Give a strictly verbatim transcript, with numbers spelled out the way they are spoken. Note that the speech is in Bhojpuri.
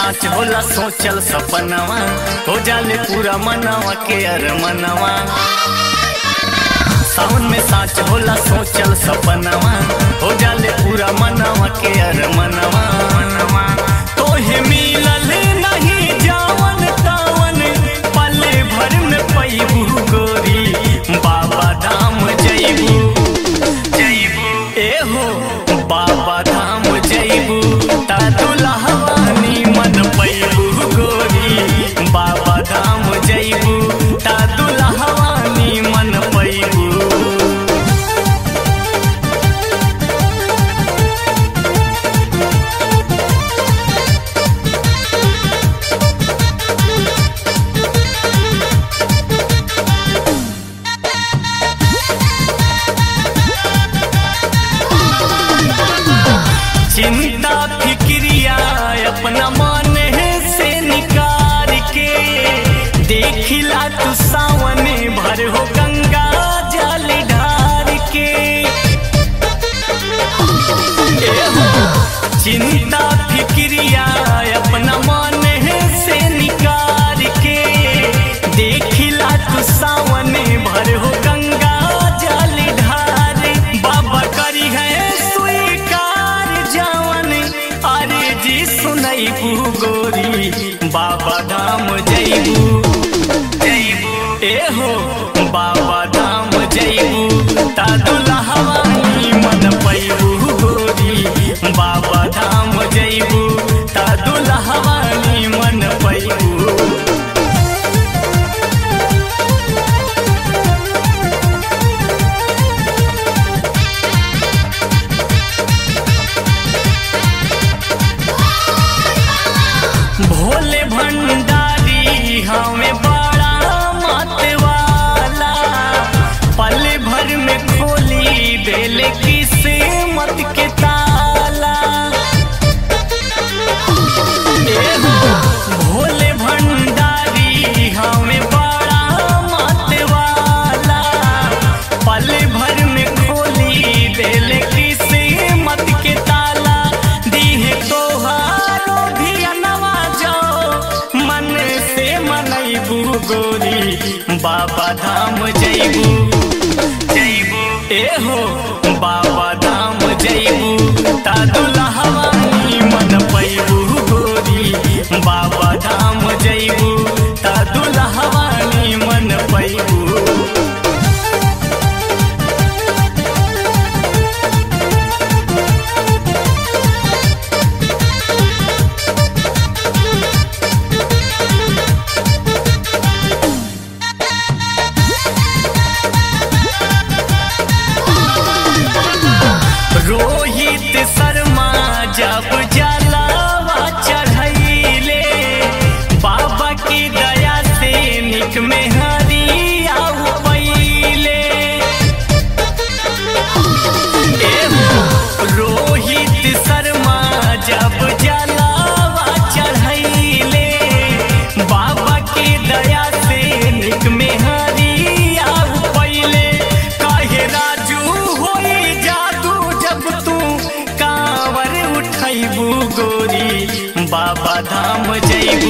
साच होला सोचल सपनवा, हो जाले पूरा मनवा के अरमनवा। सावन में साच होला सोचल सपनवा, हो जाले पूरा मनवा के अरमनवा। तोहे मिलल नहीं जावन तावन, पले भर में पैबू गोरी, बाबा धाम जैबू जैबू ए हो बाबा धाम जैबू, ता दुल्हवानी मन पैबू गोरी, बाबा धाम जैबू ता दुल्हवानी मन पैबू। चिंता फिक्रिया अपना मन से निकाल के, देखिला तू सावन भर हो गंगा जल ढार के। चिंता फिक्रिया अपना मन से निकाल के, देखिला तू सावन भर हो गंगा जल ढार। बाबा करी है अरे जी सुनैबू गोरी, बाबा धाम जैबू जैबू ए हो बाबा धाम जैबू, ता दुल्हवानी मन पैबू गोरी, बाबा धाम जैबू ता दुल्हवानी मन पैबू। भोले भंडारी हमें बड़ा मतवाला, पल भर में खोली देले किस्मत के ताला। भोले भंडारी हमें बड़ा मतवाला, पल भर में खोली देले किस्मत के ताला। दीहे तोहारो भी अनवा मन से मनैबू गोरी, बाबा धाम जैबू जैबू ए हो बाबा धाम जैबू, ता दुल्हवानी मन पैबू गोरी, बाबा धाम जैबू ता दुल्हवानी मन पैबू। रोहित शर्मा जब जलावा चढ़ैले, बाबा की दया से निक में हरिया पहिले। रोहित शर्मा जब जलावा चढ़ैले, बाबा की दया से निक में हरिया पहिले। कहे राजू होई जादू जब तू कांवर उठैबू गोरी, बाबा धाम जैबू